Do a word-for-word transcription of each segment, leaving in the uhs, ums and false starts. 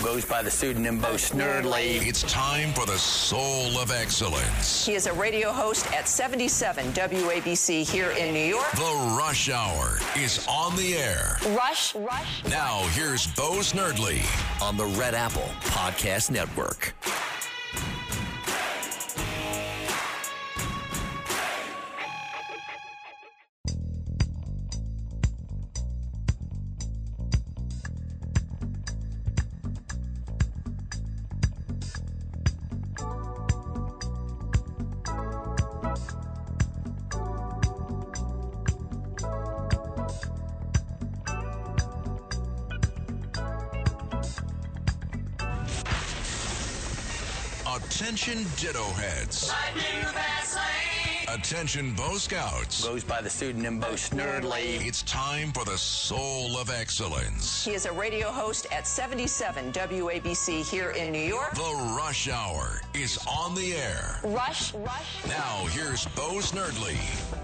Goes by the pseudonym Bo Snerdley. It's time for the Soul of Excellence. He is a radio host at seventy-seven W A B C here in New York. The Rush Hour is on the air. Rush, Rush. Now here's Bo Snerdley on the Red Apple Podcast Network. Attention Ditto Heads. Attention Bo Scouts. Goes by the pseudonym Bo Snerdley. It's time for the Soul of Excellence. He is a radio host at seventy-seven W A B C here in New York. The Rush Hour is on the air. Rush, Rush. Now here's Bo Snerdley.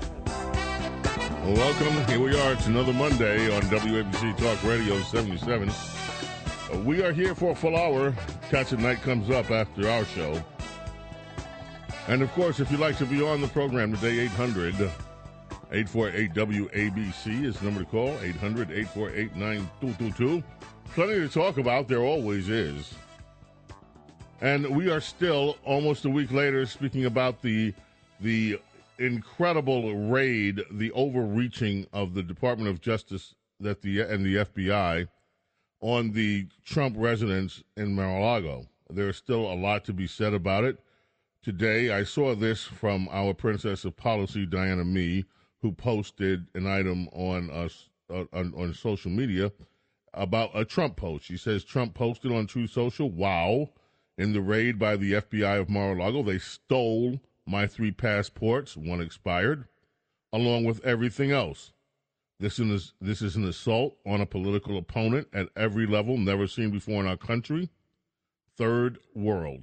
Welcome. Here we are. It's another Monday on W A B C Talk Radio seventy-seven. Uh, we are here for a full hour. Catch at Night comes up after our show. And, of course, if you'd like to be on the program today, eight hundred, eight four eight, W A B C is the number to call, eight hundred, eight four eight, nine two two two. Plenty to talk about. There always is. And we are still, almost a week later, speaking about the the incredible raid, the overreaching of the Department of Justice that the and the F B I on the Trump residence in Mar-a-Lago. There's still a lot to be said about it. Today, I saw this from our Princess of Policy, Diana Mee, who posted an item on us uh, on, on social media about a Trump post. She says, Trump posted on True Social, wow, in the raid by the F B I of Mar-a-Lago, they stole my three passports, one expired, along with everything else. This is, this is an assault on a political opponent at every level, never seen before in our country. Third world.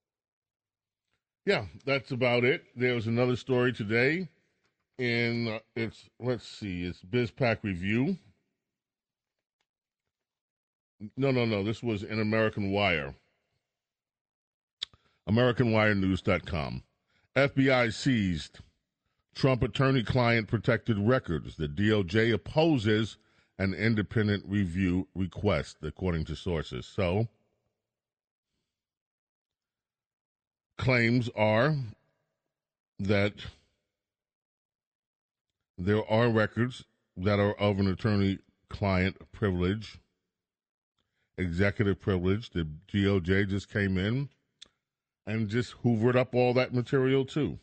Yeah, that's about it. There was another story today in, uh, it's, let's see, it's BizPac Review. No, no, no, this was in American Wire. American Wire News dot com. F B I seized Trump attorney-client protected records. The D O J opposes an independent review request, according to sources. So, claims are that there are records that are of an attorney-client privilege, executive privilege. The D O J just came in and just hoovered up all that material, too.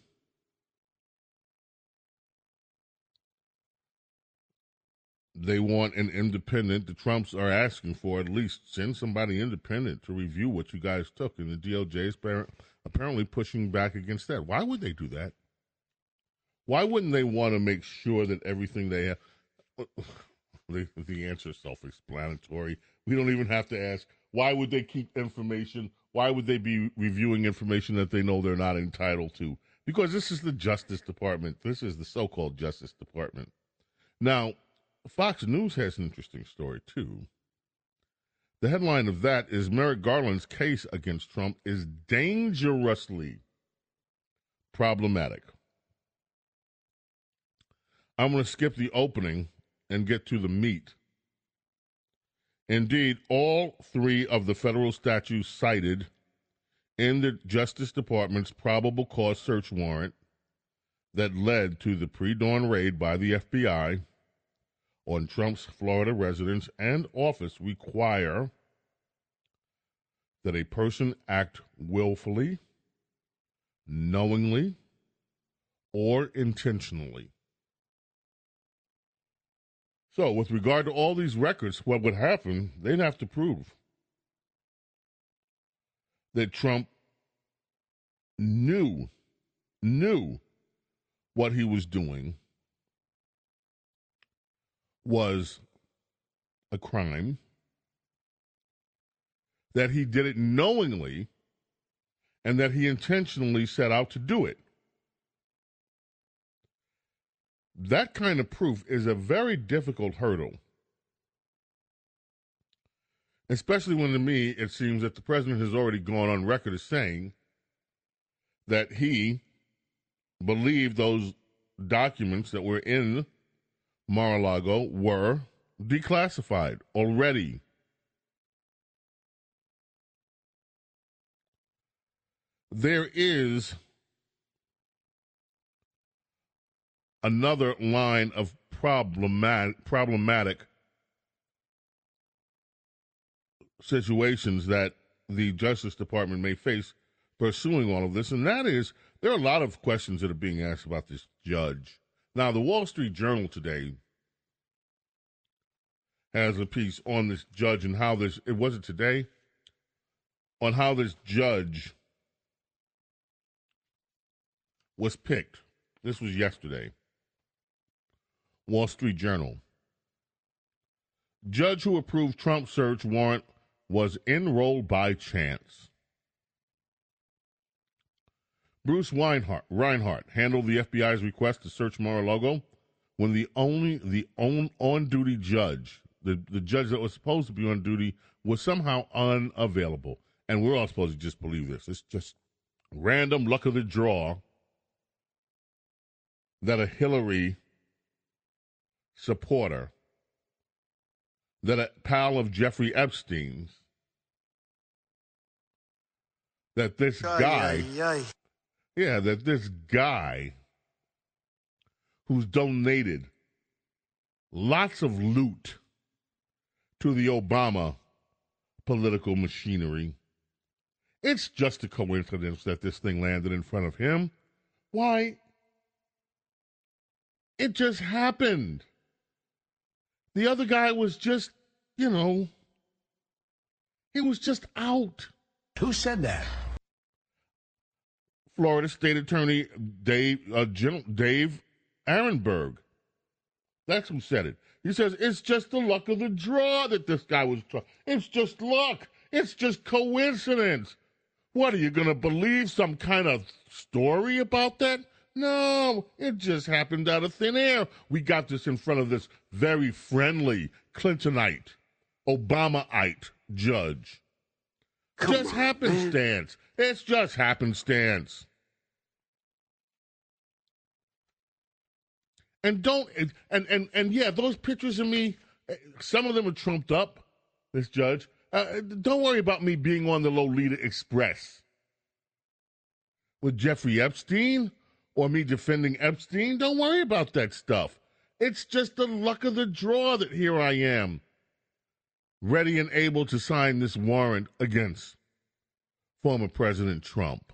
They want an independent, the Trumps are asking for at least send somebody independent to review what you guys took, and the D O J is apparently pushing back against that. Why would they do that? Why wouldn't they want to make sure that everything they have, the, the answer is self-explanatory. We don't even have to ask, why would they keep information? Why would they be reviewing information that they know they're not entitled to? Because this is the Justice Department. This is the so-called Justice Department. Now, Fox News has an interesting story, too. The headline of that is Merrick Garland's case against Trump is dangerously problematic. I'm going to skip the opening and get to the meat. Indeed, all three of the federal statutes cited in the Justice Department's probable cause search warrant that led to the pre-dawn raid by the F B I on Trump's Florida residence and office require that a person act willfully, knowingly, or intentionally. So, with regard to all these records, what would happen, they'd have to prove that Trump knew, knew what he was doing was a crime, that he did it knowingly, and that he intentionally set out to do it. That kind of proof is a very difficult hurdle. Especially when, to me, it seems that the president has already gone on record as saying that he believed those documents that were in Mar-a-Lago were declassified already. There is another line of problematic, problematic situations that the Justice Department may face pursuing all of this, and that is there are a lot of questions that are being asked about this judge. Now, the Wall Street Journal today has a piece on this judge and how this, it wasn't today, on how this judge was picked. This was yesterday. Wall Street Journal. Judge who approved Trump search warrant was enrolled by chance. Bruce Reinhart, Reinhart handled the F B I's request to search Mar-a-Lago when the only the on, on-duty judge, the, the judge that was supposed to be on duty, was somehow unavailable. And we're all supposed to just believe this. It's just random luck of the draw that a Hillary supporter, that a pal of Jeffrey Epstein's, that this Aye, guy, aye, aye. yeah, that this guy who's donated lots of loot to the Obama political machinery, it's just a coincidence that this thing landed in front of him. Why? It just happened. The other guy was just, you know, he was just out. Who said that? Florida State Attorney Dave uh, General Dave Aronberg. That's who said it. He says it's just the luck of the draw that this guy was. Tra- it's just luck. It's just coincidence. What, are you going to believe some kind of story about that? No, it just happened out of thin air. We got this in front of this very friendly Clintonite, Obamaite judge. Come just on, happenstance. Man. It's just happenstance. And don't, and, and, and yeah, those pictures of me, some of them are trumped up, this judge. Uh, don't worry about me being on the Lolita Express with Jeffrey Epstein or me defending Epstein. Don't worry about that stuff. It's just the luck of the draw that here I am, ready and able to sign this warrant against former President Trump.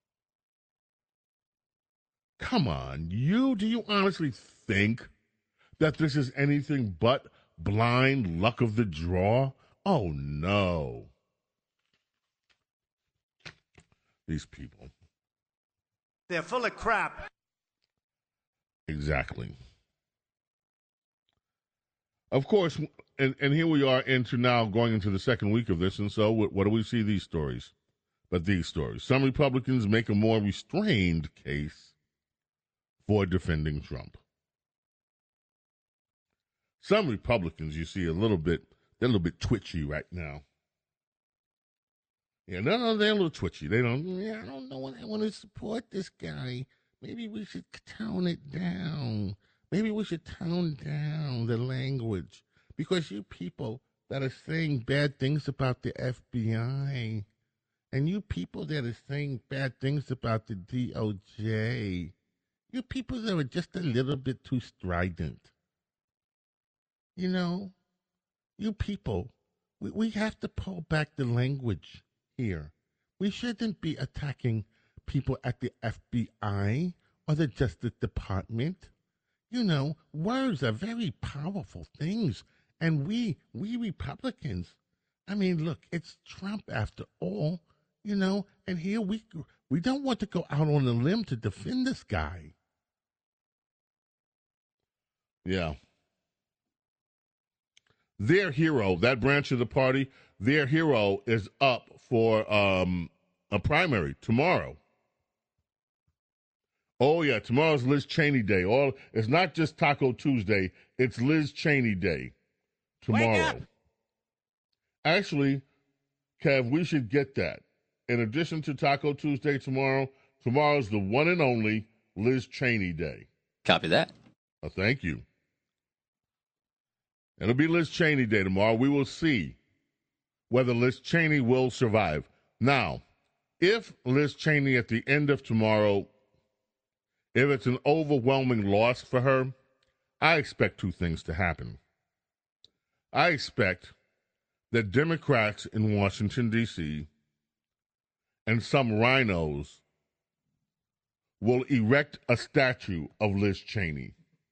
Come on, you, do you honestly think that this is anything but blind luck of the draw? Oh, no. These people. They're full of crap. Exactly. Of course, and, and here we are into now going into the second week of this, and so what, what do we see these stories? But these stories. Some Republicans make a more restrained case for defending Trump. Some Republicans, you see, a little bit, they're a little bit twitchy right now. Yeah, no, no, they're a little twitchy. They don't, yeah, I don't know what I want to support this guy. Maybe we should tone it down. Maybe we should tone down the language. Because you people that are saying bad things about the F B I, and you people that are saying bad things about the D O J, you people that are just a little bit too strident. You know, you people, we, we have to pull back the language here. We shouldn't be attacking people at the F B I or the Justice Department. You know, words are very powerful things. And we, we Republicans, I mean, look, it's Trump after all, you know, and here we, we don't want to go out on a limb to defend this guy. Yeah. Their hero, that branch of the party, their hero is up for um, a primary tomorrow. Oh, yeah, tomorrow's Liz Cheney Day. All it's not just Taco Tuesday, it's Liz Cheney Day tomorrow. Actually, Kev, we should get that. In addition to Taco Tuesday tomorrow, tomorrow's the one and only Liz Cheney Day. Copy that. Oh, thank you. It'll be Liz Cheney Day tomorrow. We will see whether Liz Cheney will survive. Now, if Liz Cheney at the end of tomorrow, if it's an overwhelming loss for her, I expect two things to happen. I expect that Democrats in Washington, D C, and some rhinos will erect a statue of Liz Cheney.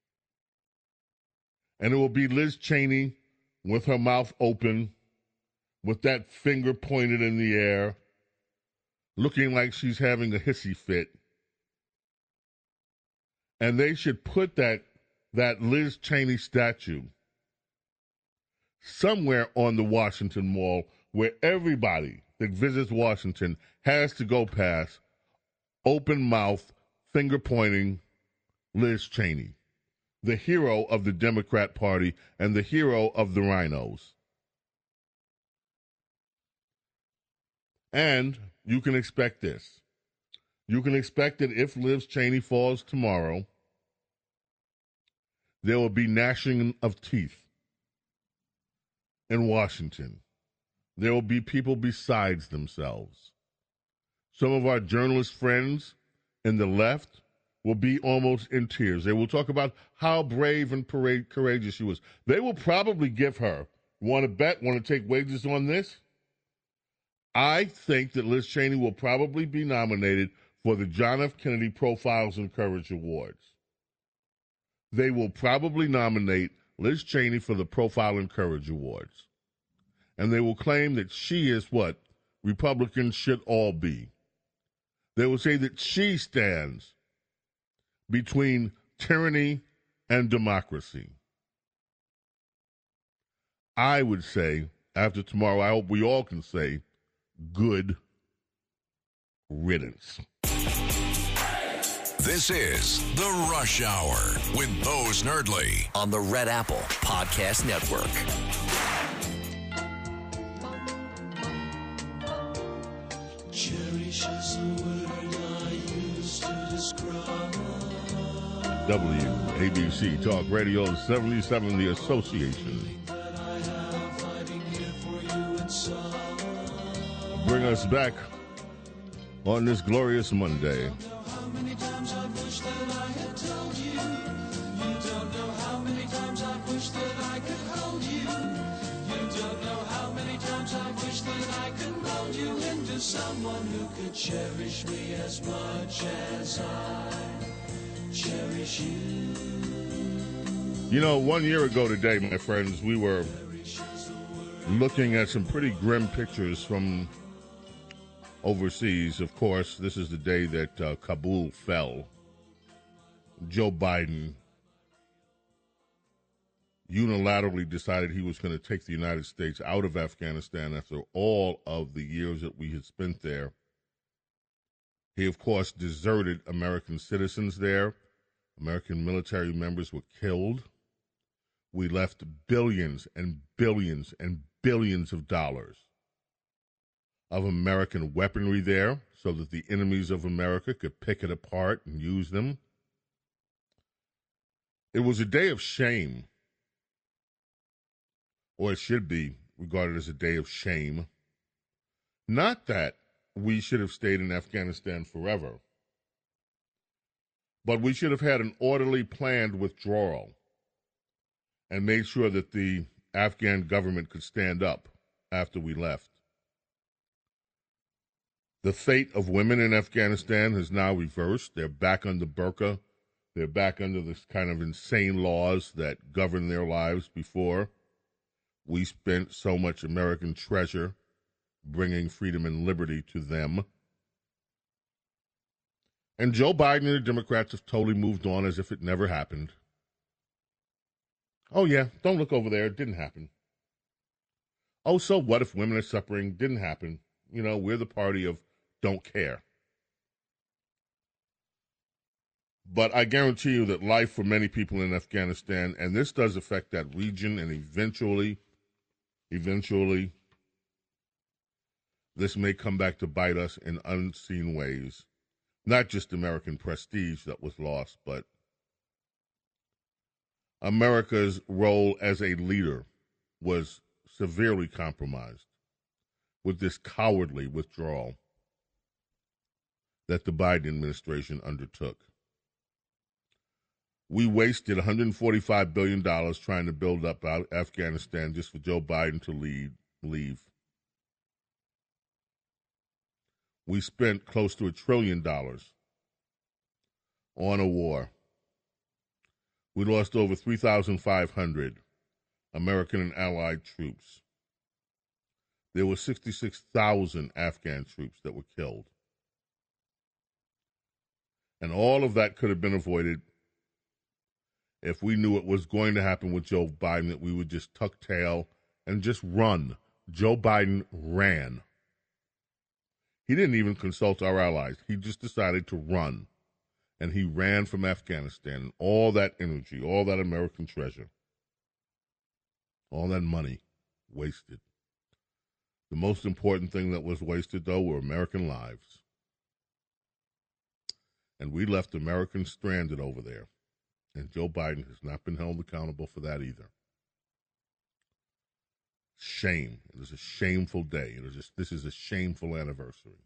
And it will be Liz Cheney with her mouth open, with that finger pointed in the air, looking like she's having a hissy fit. And they should put that, that Liz Cheney statue somewhere on the Washington Mall where everybody that visits Washington has to go past open mouth, finger pointing Liz Cheney, the hero of the Democrat Party and the hero of the rhinos. And you can expect this. You can expect that if Liz Cheney falls tomorrow, there will be gnashing of teeth in Washington. There will be people besides themselves. Some of our journalist friends in the left will be almost in tears. They will talk about how brave and parade, courageous she was. They will probably give her, want to bet, want to take wagers on this? I think that Liz Cheney will probably be nominated for the John F. Kennedy Profiles and Courage Awards. They will probably nominate Liz Cheney for the Profile and Courage Awards. And they will claim that she is what Republicans should all be. They will say that she stands between tyranny and democracy. I would say, after tomorrow, I hope we all can say, good riddance. This is The Rush Hour with Bo Snerdley on the Red Apple Podcast Network. Cherish is a word I used to describe. W A B C Talk Radio seventy-seven, The Association. Bring us back on this glorious Monday. How many times I wish that I had told you. You don't know how many times I wish that I could hold you. You don't know how many times I wish that I could mold you into someone who could cherish me as much as I cherish you. You know, one year ago today, my friends, we were looking at some pretty grim pictures from overseas. Of course, this is the day that uh, Kabul fell. Joe Biden unilaterally decided he was going to take the United States out of Afghanistan after all of the years that we had spent there. He, of course, deserted American citizens there. American military members were killed. We left billions and billions and billions of dollars of American weaponry there so that the enemies of America could pick it apart and use them. It was a day of shame, or it should be regarded as a day of shame. Not that we should have stayed in Afghanistan forever, but we should have had an orderly, planned withdrawal and made sure that the Afghan government could stand up after we left. The fate of women in Afghanistan has now reversed. They're back under burqa. They're back under this kind of insane laws that govern their lives before. We spent so much American treasure bringing freedom and liberty to them. And Joe Biden and the Democrats have totally moved on as if it never happened. Oh, yeah, don't look over there. It didn't happen. Oh, so what if women are suffering? Didn't happen. You know, we're the party of don't care. But I guarantee you that life for many people in Afghanistan, and this does affect that region and eventually, eventually this may come back to bite us in unseen ways. Not just American prestige that was lost, but America's role as a leader was severely compromised with this cowardly withdrawal that the Biden administration undertook. We wasted one hundred forty-five billion dollars trying to build up Afghanistan just for Joe Biden to lead, leave. We spent close to a trillion dollars on a war. We lost over three thousand five hundred American and allied troops. There were sixty-six thousand Afghan troops that were killed. And all of that could have been avoided if we knew it was going to happen with Joe Biden, that we would just tuck tail and just run. Joe Biden ran. He didn't even consult our allies. He just decided to run. And he ran from Afghanistan. And all that energy, all that American treasure, all that money wasted. The most important thing that was wasted, though, were American lives. And we left Americans stranded over there. And Joe Biden has not been held accountable for that either. Shame. It is a shameful day. It is a, this is a shameful anniversary.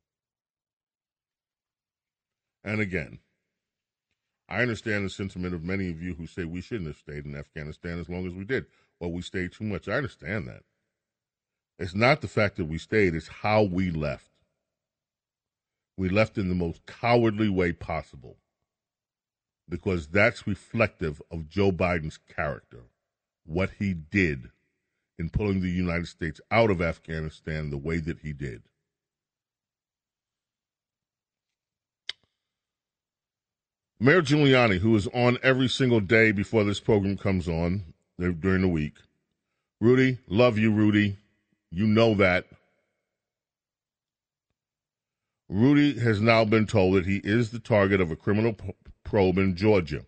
And again, I understand the sentiment of many of you who say we shouldn't have stayed in Afghanistan as long as we did, or we stayed too much. I understand that. It's not the fact that we stayed, it's how we left. We left in the most cowardly way possible, because that's reflective of Joe Biden's character, what he did in pulling the United States out of Afghanistan the way that he did. Mayor Giuliani, who is on every single day before this program comes on during the week. Rudy, love you, Rudy. You know that. Rudy has now been told that he is the target of a criminal p- probe in Georgia.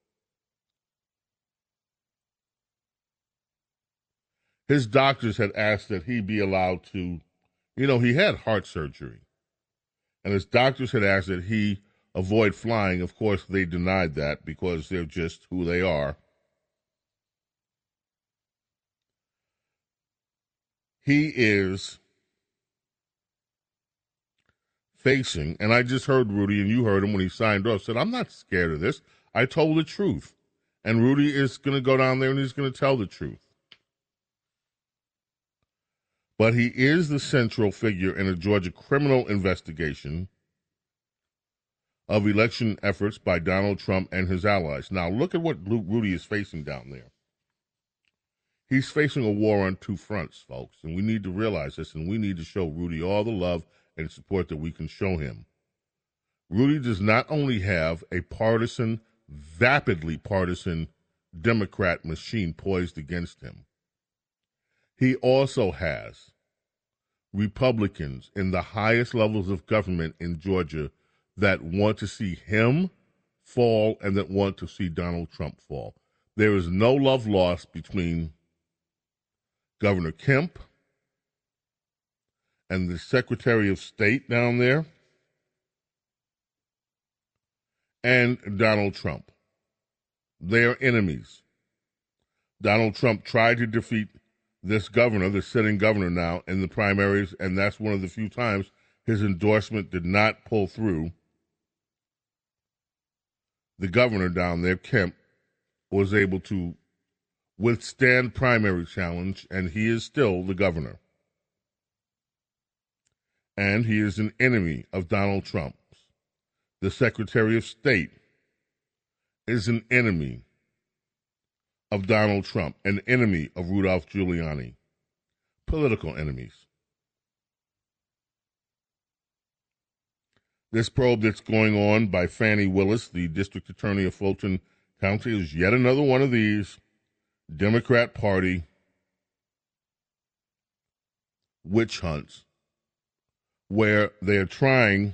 His doctors had asked that he be allowed to, you know, he had heart surgery. And his doctors had asked that he avoid flying. Of course, they denied that because they're just who they are. He is facing, and I just heard Rudy, and you heard him when he signed off, said, I'm not scared of this. I told the truth. And Rudy is going to go down there and he's going to tell the truth. But he is the central figure in a Georgia criminal investigation of election efforts by Donald Trump and his allies. Now, look at what Rudy is facing down there. He's facing a war on two fronts, folks, and we need to realize this, and we need to show Rudy all the love and support that we can show him. Rudy does not only have a partisan, vapidly partisan Democrat machine poised against him, he also has Republicans in the highest levels of government in Georgia that want to see him fall and that want to see Donald Trump fall. There is no love lost between Governor Kemp and the Secretary of State down there and Donald Trump. They are enemies. Donald Trump tried to defeat this governor, the sitting governor now, in the primaries, and that's one of the few times his endorsement did not pull through. The governor down there, Kemp, was able to withstand primary challenge, and he is still the governor. And he is an enemy of Donald Trump. The Secretary of State is an enemy of Donald Trump, an enemy of Rudolph Giuliani. Political enemies. This probe that's going on by Fannie Willis, the district attorney of Fulton County, is yet another one of these Democrat Party witch hunts where they are trying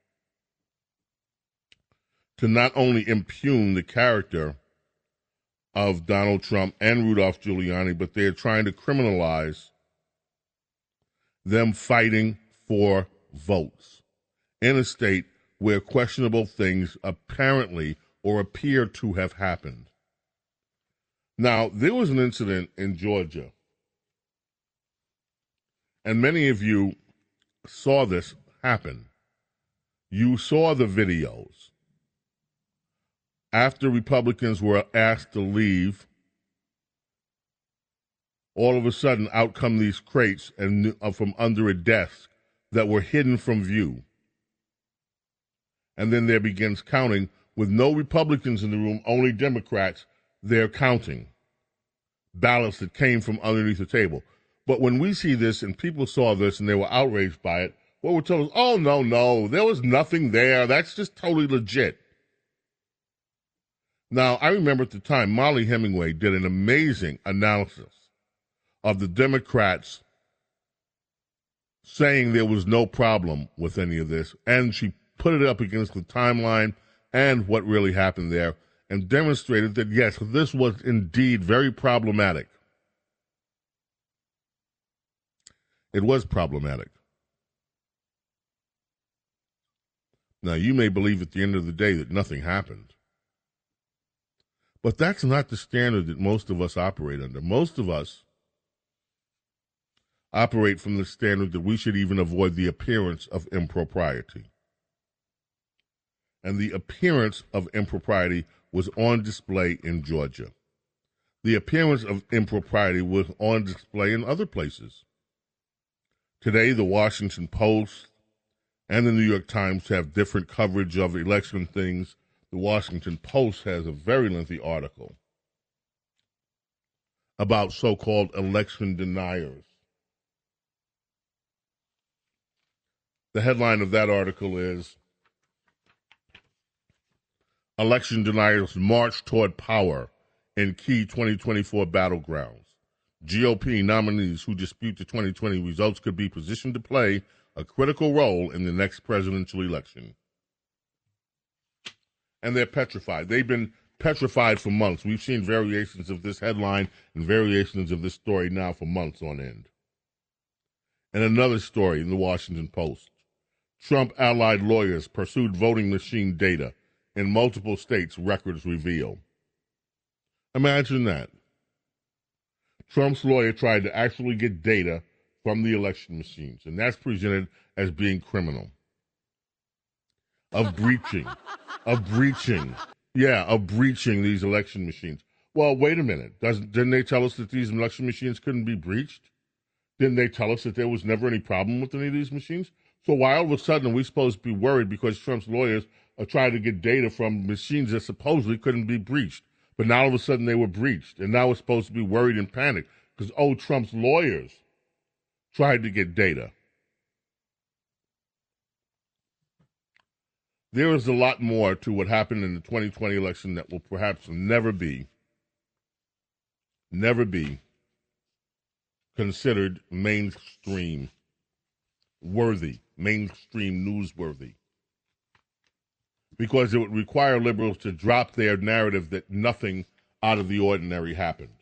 to not only impugn the character of Donald Trump and Rudolph Giuliani, but they are trying to criminalize them fighting four votes in a state where questionable things apparently or appear to have happened. Now, there was an incident in Georgia, and many of you saw this happen. You saw the videos. After Republicans were asked to leave, all of a sudden, out come these crates and uh, from under a desk that were hidden from view. And then there begins counting with no Republicans in the room, only Democrats. They're counting ballots that came from underneath the table. But when we see this and people saw this and they were outraged by it, what we're told is, oh, no, no, there was nothing there. That's just totally legit. Now, I remember at the time, Molly Hemingway did an amazing analysis of the Democrats saying there was no problem with any of this, and she put it up against the timeline and what really happened there, and demonstrated that, yes, this was indeed very problematic. It was problematic. Now, you may believe at the end of the day that nothing happened, but that's not the standard that most of us operate under. Most of us operate from the standard that we should even avoid the appearance of impropriety. And the appearance of impropriety was on display in Georgia. The appearance of impropriety was on display in other places. Today, the Washington Post and the New York Times have different coverage of election things. The Washington Post has a very lengthy article about so-called election deniers. The headline of that article is, Election Deniers March Toward Power in Key twenty twenty-four Battlegrounds. G O P nominees who dispute the twenty twenty results could be positioned to play a critical role in the next presidential election. And they're petrified. They've been petrified for months. We've seen variations of this headline and variations of this story now for months on end. And another story in the Washington Post. Trump-allied lawyers pursued voting machine data in multiple states, records reveal. Imagine that. Trump's lawyer tried to actually get data from the election machines, and that's presented as being criminal. Of breaching. of breaching. Yeah, of breaching these election machines. Well, wait a minute. Doesn't, didn't they tell us that these election machines couldn't be breached? Didn't they tell us that there was never any problem with any of these machines? So why all of a sudden are we supposed to be worried because Trump's lawyers are trying to get data from machines that supposedly couldn't be breached? But now all of a sudden they were breached, and now we're supposed to be worried and panicked because, oh, Trump's lawyers tried to get data. There is a lot more to what happened in the twenty twenty election that will perhaps never be, never be considered mainstream worthy, mainstream newsworthy. Because it would require liberals to drop their narrative that nothing out of the ordinary happened.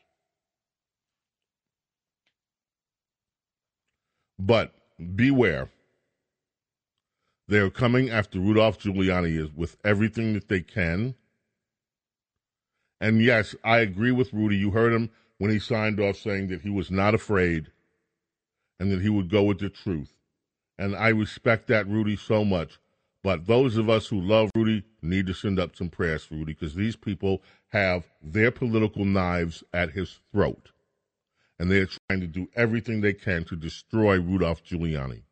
But beware. They're coming after Rudolph Giuliani with everything that they can. And yes, I agree with Rudy. You heard him when he signed off saying that he was not afraid and that he would go with the truth. And I respect that, Rudy, so much. But those of us who love Rudy need to send up some prayers for Rudy because these people have their political knives at his throat. And they're trying to do everything they can to destroy Rudolph Giuliani.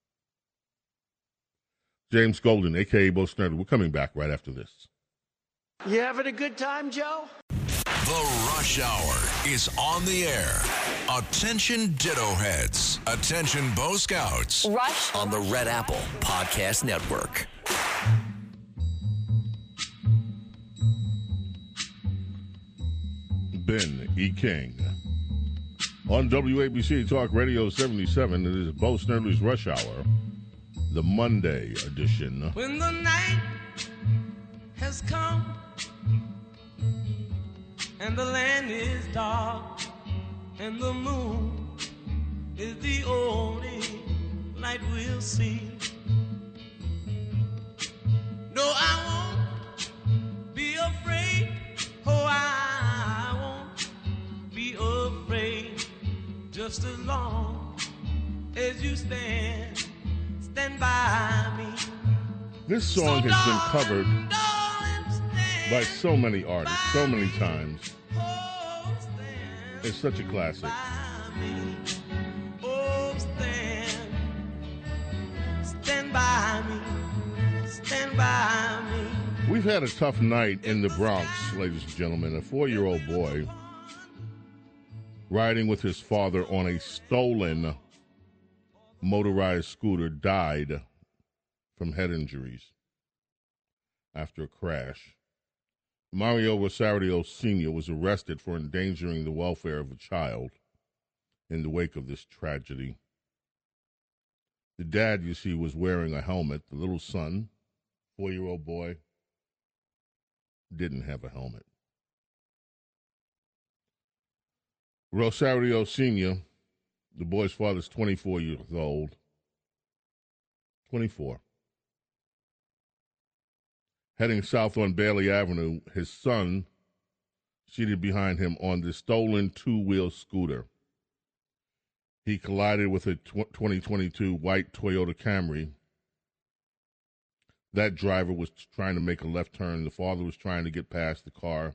James Golden, a k a. Bo Snerdly. We're coming back right after this. You having a good time, Joe? The Rush Hour is on the air. Attention Ditto Heads. Attention Bo Scouts. Rush on the Red Apple Podcast Network. Ben E. King. On W A B C Talk Radio seventy-seven, it is Bo Snerdly's Rush Hour, the Monday edition. When the night has come and the land is dark and the moon is the only night we'll see. No, I won't be afraid. Oh, I won't be afraid. Just as long as you stand, stand by me. This song has been covered by so many artists, so many times. It's such a classic. Oh, stand, stand by me, stand by me. We've had a tough night in the Bronx, ladies and gentlemen. A four-year-old boy riding with his father on a stolen motorized scooter died from head injuries after a crash. Mario Rosario Senior was arrested for endangering the welfare of a child in the wake of this tragedy. The dad, you see, was wearing a helmet. The little son, four-year-old boy, didn't have a helmet. Rosario Senior, the boy's father, is twenty-four years old. twenty-four. Heading south on Bailey Avenue, his son seated behind him on the stolen two-wheel scooter. He collided with a twenty twenty-two white Toyota Camry. That driver was trying to make a left turn. The father was trying to get past the car.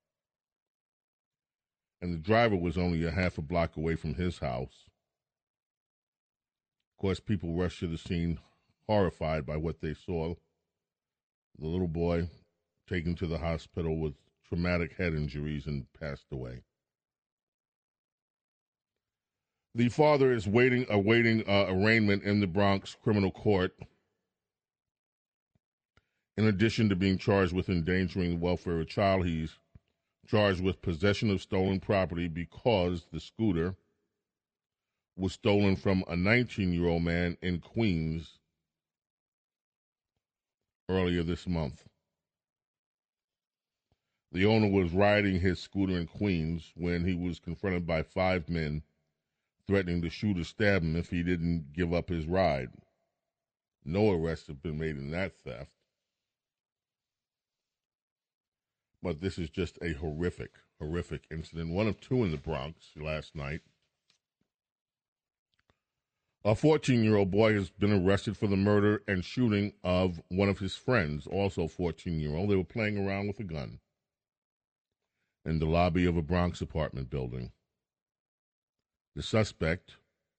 And the driver was only a half a block away from his house. Of course, people rushed to the scene, horrified by what they saw. The little boy taken to the hospital with traumatic head injuries and passed away. The father is waiting, awaiting uh, arraignment in the Bronx criminal court. In addition to being charged with endangering the welfare of a child, he's charged with possession of stolen property because the scooter was stolen from a nineteen-year-old man in Queens earlier this month. The owner was riding his scooter in Queens when he was confronted by five men threatening to shoot or stab him if he didn't give up his ride. No arrests have been made in that theft. But this is just a horrific, horrific incident. One of two in the Bronx last night. A fourteen-year-old boy has been arrested for the murder and shooting of one of his friends, also fourteen-year-old. They were playing around with a gun in the lobby of a Bronx apartment building. The suspect,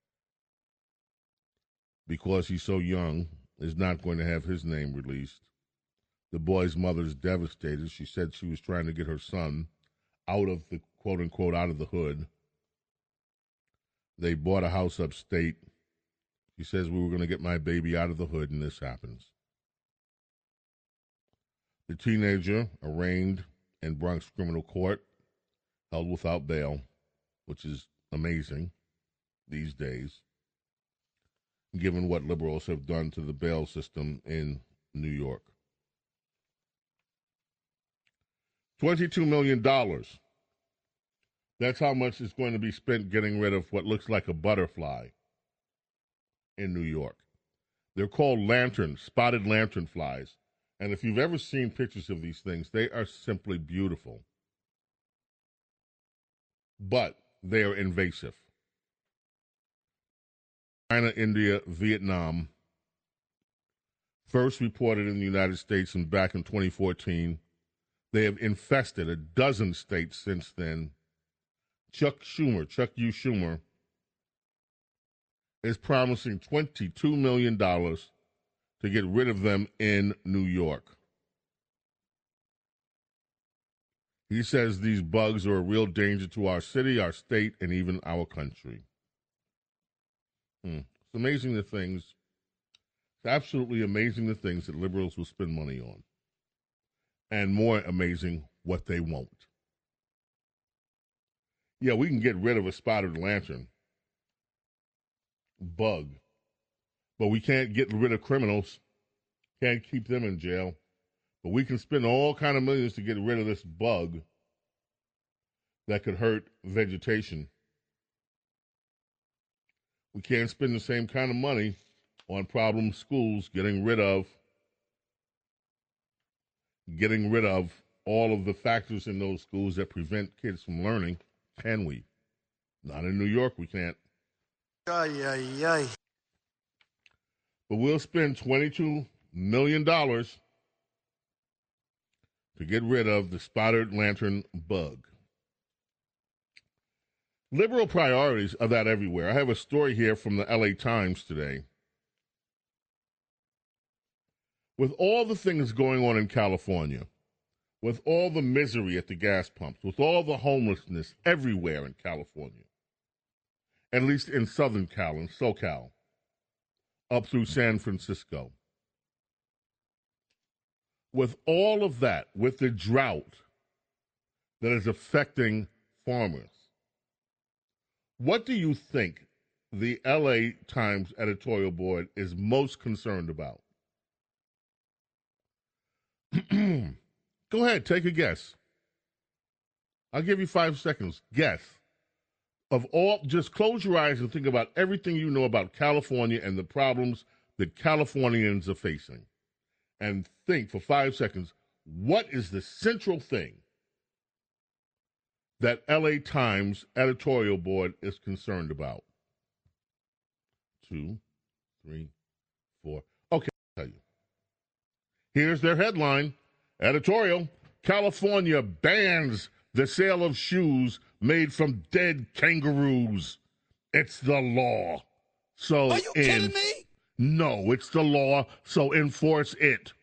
because he's so young, is not going to have his name released. The boy's mother is devastated. She said she was trying to get her son out of the, quote-unquote, out of the hood. They bought a house upstate. She says, we were going to get my baby out of the hood, and this happens. The teenager, arraigned in Bronx criminal court, held without bail, which is amazing these days, given what liberals have done to the bail system in New York. twenty-two million dollars. That's how much is going to be spent getting rid of what looks like a butterfly in New York. They're called lanterns, spotted lanternflies. And if you've ever seen pictures of these things, they are simply beautiful. But they are invasive. China, India, Vietnam, first reported in the United States and back in twenty fourteen. They have infested a dozen states since then. Chuck Schumer, Chuck U. Schumer, is promising twenty-two million dollars to get rid of them in New York. He says these bugs are a real danger to our city, our state, and even our country. Hmm. It's amazing the things, it's absolutely amazing the things that liberals will spend money on. And more amazing, what they won't. Yeah, we can get rid of a spotted lantern bug, but we can't get rid of criminals. Can't keep them in jail. But we can spend all kind of millions to get rid of this bug that could hurt vegetation. We can't spend the same kind of money on problem schools getting rid of getting rid of all of the factors in those schools that prevent kids from learning. Can we? Not in New York, we can't. Ay, ay, ay. But we'll spend twenty-two million dollars to get rid of the spotted lantern bug. Liberal priorities are that everywhere. I have a story here from the L A Times today. With all the things going on in California, with all the misery at the gas pumps, with all the homelessness everywhere in California, at least in Southern Cal and SoCal, up through San Francisco, with all of that, with the drought that is affecting farmers, what do you think the L A Times editorial board is most concerned about? Go ahead, take a guess. I'll give you five seconds. Guess. Of all, just close your eyes and think about everything you know about California and the problems that Californians are facing. And think for five seconds, what is the central thing that L A Times editorial board is concerned about? Two, three, four. Okay, I'll tell you. Here's their headline. Editorial, California bans the sale of shoes made from dead kangaroos. It's the law. So Are you in, kidding me? No, it's the law, so enforce it.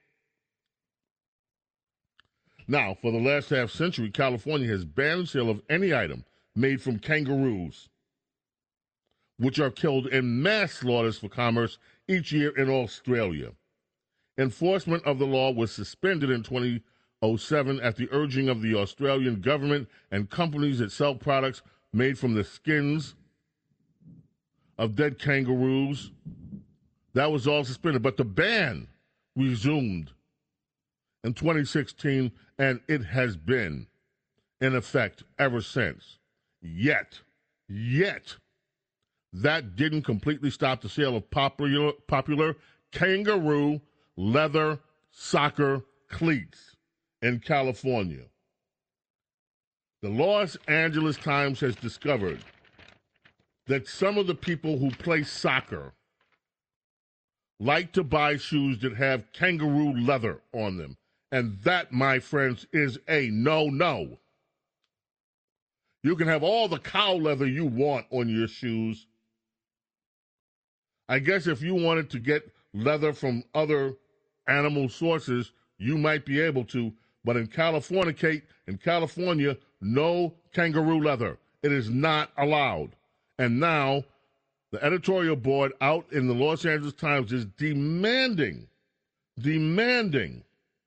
Now, for the last half century, California has banned the sale of any item made from kangaroos, which are killed in mass slaughters for commerce each year in Australia. Enforcement of the law was suspended in twenty oh seven at the urging of the Australian government and companies that sell products made from the skins of dead kangaroos. That was all suspended, but the ban resumed in twenty sixteen, and it has been in effect ever since. Yet, yet, that didn't completely stop the sale of popular, popular kangaroo leather soccer cleats in California. The Los Angeles Times has discovered that some of the people who play soccer like to buy shoes that have kangaroo leather on them. And that, my friends, is a no-no. You can have all the cow leather you want on your shoes. I guess if you wanted to get leather from other animal sources, you might be able to. But in California, Kate, in California, no kangaroo leather. It is not allowed. And now the editorial board out in the Los Angeles Times is demanding, demanding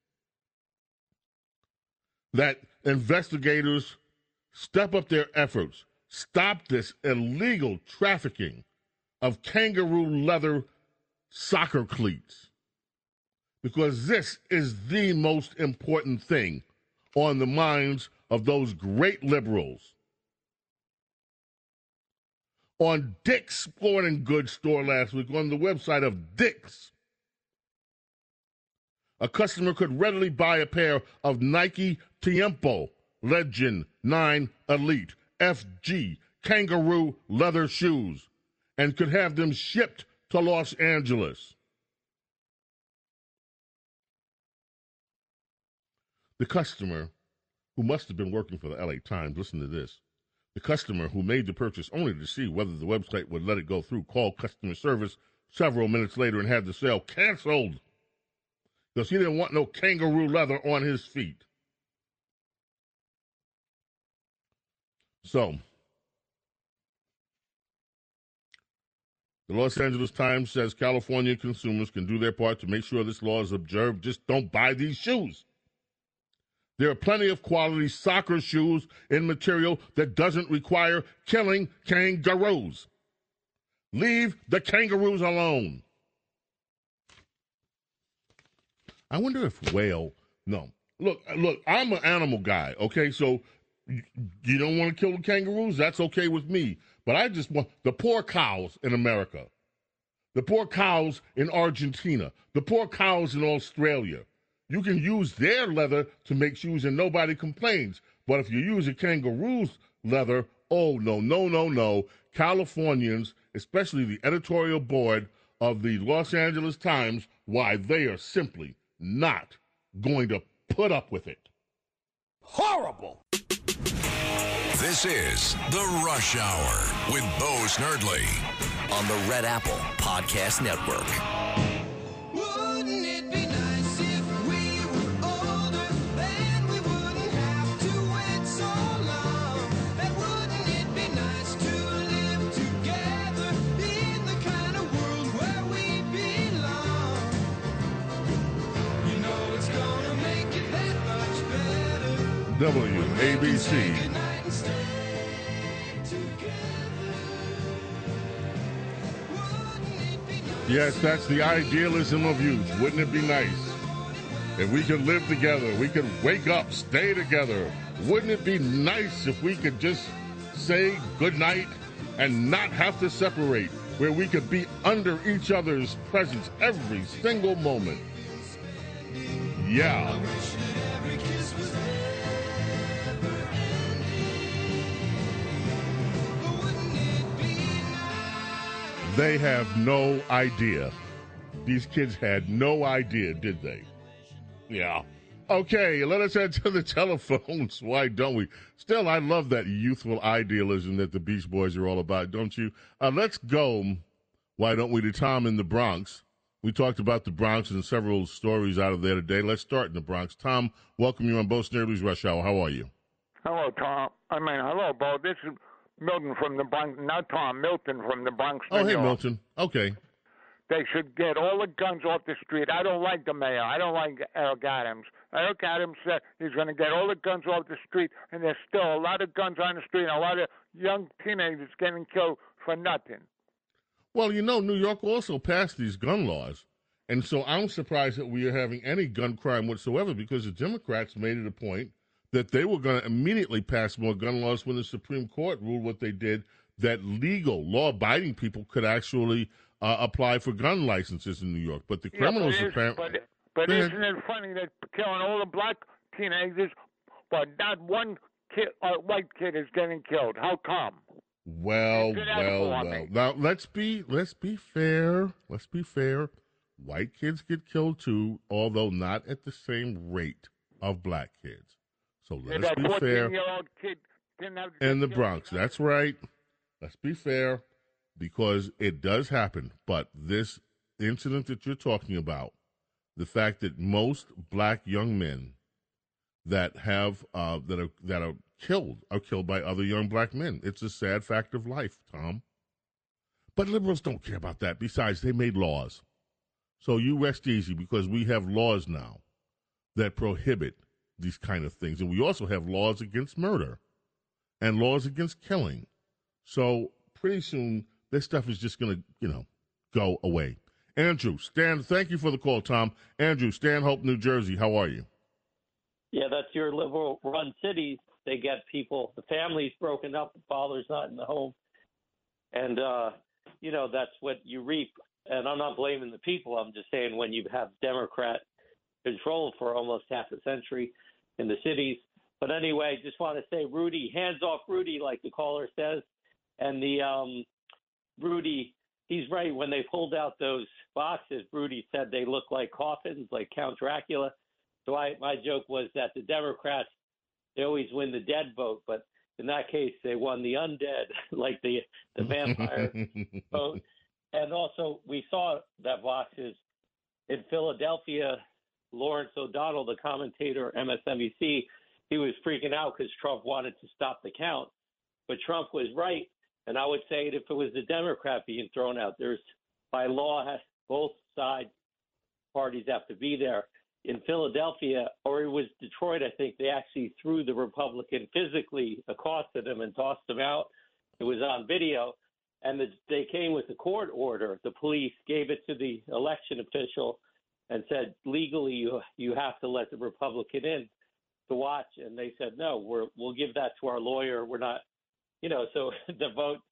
that investigators step up their efforts, stop this illegal trafficking of kangaroo leather soccer cleats, because this is the most important thing on the minds of those great liberals. On Dick's Sporting Goods store last week, on the website of Dick's, a customer could readily buy a pair of Nike Tiempo Legend nine Elite F G kangaroo leather shoes and could have them shipped to Los Angeles. The customer, who must have been working for the L A Times, listen to this. The customer who made the purchase only to see whether the website would let it go through called customer service several minutes later and had the sale canceled because he didn't want no kangaroo leather on his feet. So, the Los Angeles Times says California consumers can do their part to make sure this law is observed. Just don't buy these shoes. There are plenty of quality soccer shoes in material that doesn't require killing kangaroos. Leave the kangaroos alone. I wonder if whale, no. Look, look, I'm an animal guy, okay? So you don't want to kill the kangaroos? That's okay with me. But I just want the poor cows in America. The poor cows in Argentina. The poor cows in Australia. You can use their leather to make shoes and nobody complains. But if you use a kangaroo's leather, oh, no, no, no, no. Californians, especially the editorial board of the Los Angeles Times, why, they are simply not going to put up with it. Horrible! This is The Rush Hour with Bo Snerdley on the Red Apple Podcast Network. Wouldn't it be nice if we were older, then we wouldn't have to wait so long? And wouldn't it be nice to live together in the kind of world where we belong? You know it's gonna make it that much better. W A B C. Yes, that's the idealism of youth. Wouldn't it be nice if we could live together? We could wake up, stay together. Wouldn't it be nice if we could just say goodnight and not have to separate, where we could be under each other's presence every single moment? Yeah. They have no idea. These kids had no idea, did they? Yeah. Okay, let us head to the telephones. Why don't we? Still, I love that youthful idealism that the Beach Boys are all about, don't you? Uh, let's go, why don't we, to Tom in the Bronx. We talked about the Bronx and several stories out of there today. Let's start in the Bronx. Tom, welcome you on Bo Snerdley's Rush Hour. How are you? Hello, Tom. I mean, hello, Bo. This is Milton from the Bronx. Not Tom, Milton from the Bronx, New Oh, hey, York. Milton. Okay. They should get all the guns off the street. I don't like the mayor. I don't like Eric Adams. Eric Adams said he's going to get all the guns off the street, and there's still a lot of guns on the street and a lot of young teenagers getting killed for nothing. Well, you know, New York also passed these gun laws, and so I'm surprised that we are having any gun crime whatsoever, because the Democrats made it a point that they were going to immediately pass more gun laws when the Supreme Court ruled what they did, that legal, law-abiding people could actually uh, apply for gun licenses in New York. But the criminals yeah, but apparently... But, but isn't it funny that killing all the black teenagers, but not one kid, uh, white kid is getting killed? How come? Well, well, well. Now, let's be, let's be fair. Let's be fair. White kids get killed, too, although not at the same rate of black kids. So let's yeah, be fair. Kid didn't have in the Bronx, that's right. Let's be fair, because it does happen. But this incident that you're talking about, the fact that most black young men that have uh, that are that are killed are killed by other young black men. It's a sad fact of life, Tom. But liberals don't care about that. Besides, they made laws. So you rest easy, because we have laws now that prohibit these kind of things. And we also have laws against murder and laws against killing. So pretty soon, this stuff is just going to, you know, go away. Andrew, Stan, thank you for the call, Tom. Andrew, Stanhope, New Jersey, how are you? Yeah, that's your liberal-run cities. They get people, the family's broken up, the father's not in the home. And, uh, you know, that's what you reap. And I'm not blaming the people. I'm just saying when you have Democrat control for almost half a century in the cities. But anyway, just want to say, Rudy, hands off Rudy, like the caller says. And the um, Rudy, he's right. When they pulled out those boxes, Rudy said they look like coffins, like Count Dracula. So I, my joke was that the Democrats, they always win the dead vote, but in that case, they won the undead, like the the vampire vote. And also, we saw that boxes in Philadelphia. Lawrence O'Donnell, the commentator, M S N B C, he was freaking out because Trump wanted to stop the count. But Trump was right. And I would say that if it was the Democrat being thrown out, there's by law, both side parties have to be there. In Philadelphia, or it was Detroit, I think, they actually threw the Republican physically, accosted him and tossed him out. It was on video. And the, they came with a court order. The police gave it to the election official and said, legally, you you have to let the Republican in to watch. And they said, no, we're, we'll give that to our lawyer. We're not, you know, so the vote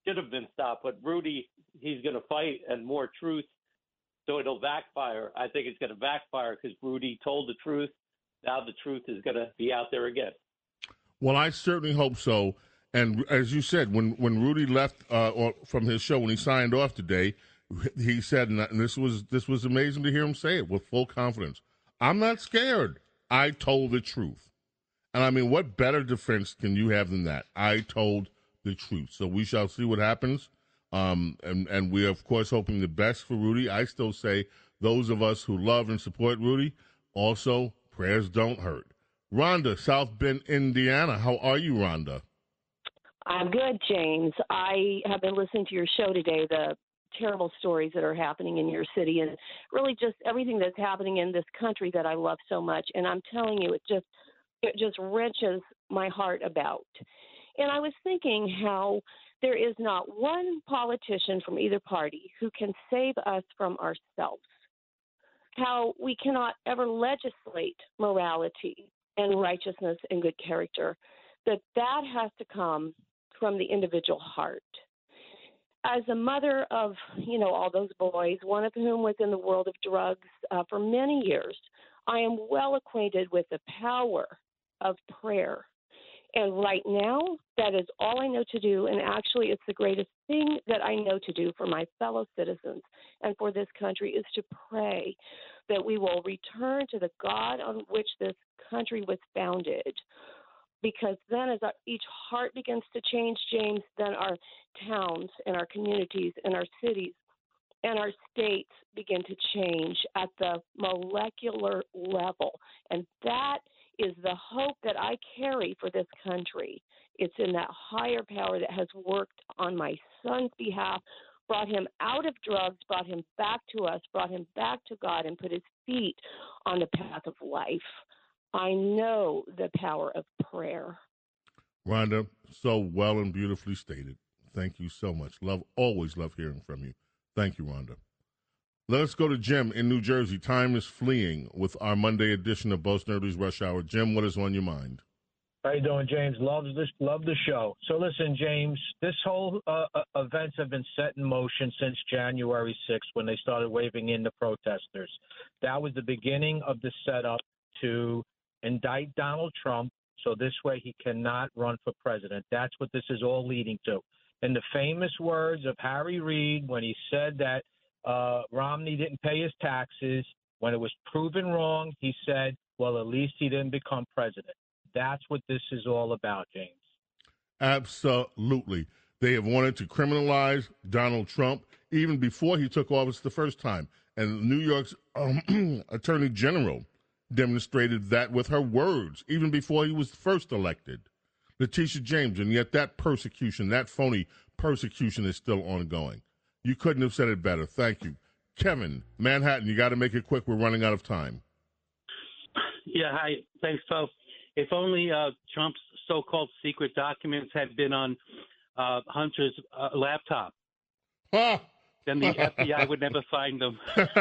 should have been stopped. But Rudy, he's going to fight and more truth, so it'll backfire. I think it's going to backfire because Rudy told the truth. Now the truth is going to be out there again. Well, I certainly hope so. And as you said, when, when Rudy left uh, or from his show, when he signed off today, he said, and this was this was amazing to hear him say it with full confidence, I'm not scared. I told the truth. And I mean, what better defense can you have than that? I told the truth. So we shall see what happens. Um, and, and we are, of course, hoping the best for Rudy. I still say those of us who love and support Rudy, also, prayers don't hurt. Rhonda, South Bend, Indiana. How are you, Rhonda? I'm good, James. I have been listening to your show today, the terrible stories that are happening in your city, and really just everything that's happening in this country that I love so much. And I'm telling you, it just it just wrenches my heart about. And I was thinking how there is not one politician from either party who can save us from ourselves, how we cannot ever legislate morality and righteousness and good character, that that has to come from the individual heart. As a mother of, you know, all those boys, one of whom was in the world of drugs uh, for many years, I am well acquainted with the power of prayer. And right now, that is all I know to do. And actually, it's the greatest thing that I know to do for my fellow citizens and for this country is to pray that we will return to the God on which this country was founded. Because then as our, each heart begins to change, James, then our towns and our communities and our cities and our states begin to change at the molecular level. And that is the hope that I carry for this country. It's in that higher power that has worked on my son's behalf, brought him out of drugs, brought him back to us, brought him back to God, and put his feet on the path of life. I know the power of prayer. Rhonda, so well and beautifully stated. Thank you so much. Love, always love hearing from you. Thank you, Rhonda. Let us go to Jim in New Jersey. Time is fleeing with our Monday edition of Bo Snerdly's Rush Hour. Jim, what is on your mind? How you doing, James? Love this, love the show. So listen, James, this whole uh, events have been set in motion since January sixth when they started waving in the protesters. That was the beginning of the setup to indict Donald Trump so this way he cannot run for president. That's what this is all leading to. In the famous words of Harry Reid when he said that uh, Romney didn't pay his taxes, when it was proven wrong, he said, well, at least he didn't become president. That's what this is all about, James. Absolutely. They have wanted to criminalize Donald Trump even before he took office the first time. And New York's um, Attorney General demonstrated that with her words, even before he was first elected. Letitia James, and yet that persecution, that phony persecution is still ongoing. You couldn't have said it better. Thank you. Kevin, Manhattan, you got to make it quick. We're running out of time. Yeah, hi. Thanks, folks. If only uh, Trump's so-called secret documents had been on uh, Hunter's uh, laptop, ah. then the F B I would never find them.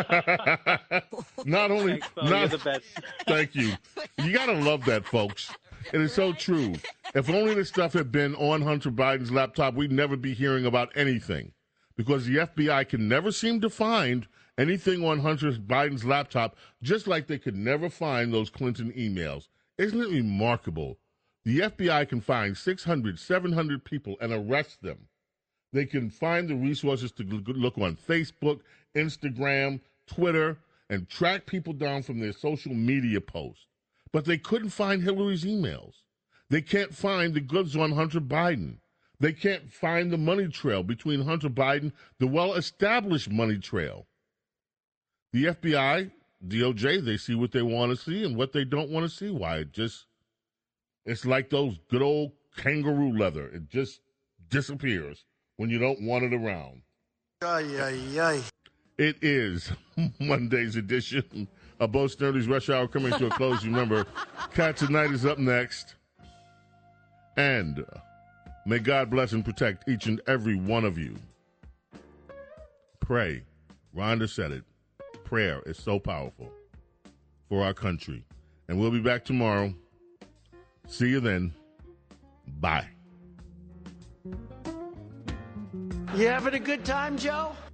Not only, Thanks, not, you're the best. Thank you. You got to love that, folks. It is so true. If only this stuff had been on Hunter Biden's laptop, we'd never be hearing about anything, because the F B I can never seem to find anything on Hunter Biden's laptop, just like they could never find those Clinton emails. Isn't it remarkable? The F B I can find six hundred, seven hundred people and arrest them. They can find the resources to look on Facebook, Instagram, Twitter, and track people down from their social media posts. But they couldn't find Hillary's emails. They can't find the goods on Hunter Biden. They can't find the money trail between Hunter Biden, the well-established money trail. The F B I, D O J, they see what they want to see and what they don't want to see. Why? It just, it's like those good old kangaroo leather. It just disappears when you don't want it around. Ay, ay, ay. It is Monday's edition of Bo Snerdly's Rush Hour coming to a close. Remember, Cats at Night is up next. And uh, may God bless and protect each and every one of you. Pray. Rhonda said it. Prayer is so powerful for our country. And we'll be back tomorrow. See you then. Bye. You having a good time, Joe?